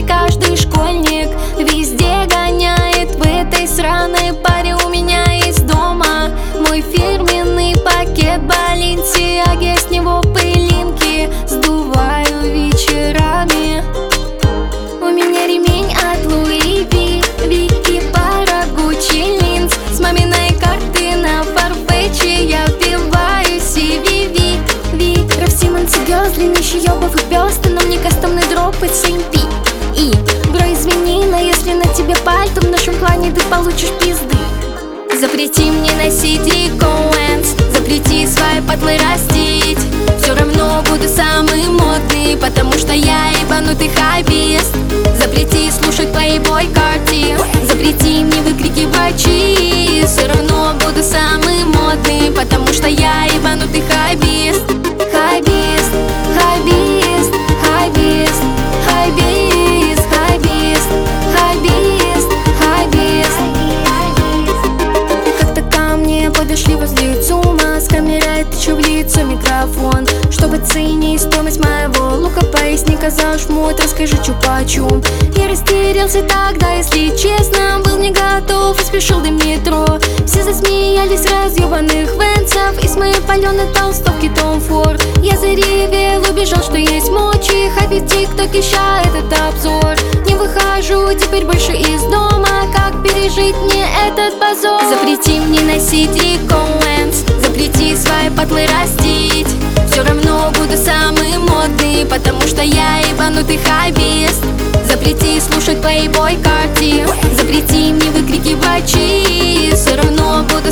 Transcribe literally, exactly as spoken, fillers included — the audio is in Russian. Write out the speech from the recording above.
теперь каждый школьник везде гоняет в этой сраной паре. У меня есть дома мой фирменный пакет Balenciaga, с него пылинки сдуваю вечерами. У меня ремень от Louis V, V и пара Gucci линз. С маминой карты на Farfetch я вбиваю си ви ви ви. Рав Симмонс и Гёрс, длиннющий ёбовый бёст, но мне кастомный дроп от семь пи. И, бро, извини, но если на тебе пальто, в нашем плане ты получишь пизды. Запрети мне носить Икоэнс, запрети свои патлы растить. Все равно буду самый модный, потому что я ебанутый хайбист. Запрети слушать Playboy Carti, запрети мне выкрикивать чиз. Все равно буду самый модный, потому что я ебанутый хайбист. Хайбист, хайбист, хайбист, хайбист, хайбист, хайбист, хайбист. Как-то ко мне подошли возле ЦУМа с камерой, тычу в лицо микрофон, чтобы ценить стоимость моего лука. Поясни, казал шмот, расскажи, чё почём. Я растерялся тогда, если честно, был не готов и спешил до метро. Все засмеялись разъебанных венцев из моей палёной толстовки Том Форд. Я заревел, убежал, что есть мочи, хайпить тик-ток, ища этот обзор. Не выхожу теперь больше из дома, как пережить мне этот позор? Запрети мне носить Икоэнс, запрети свои патлы растить. Все равно буду самый модный, потому что я ебанутый хайбист. Запрети слушать Playboy Carti, запрети мне выкрикивать чиз. Все равно буду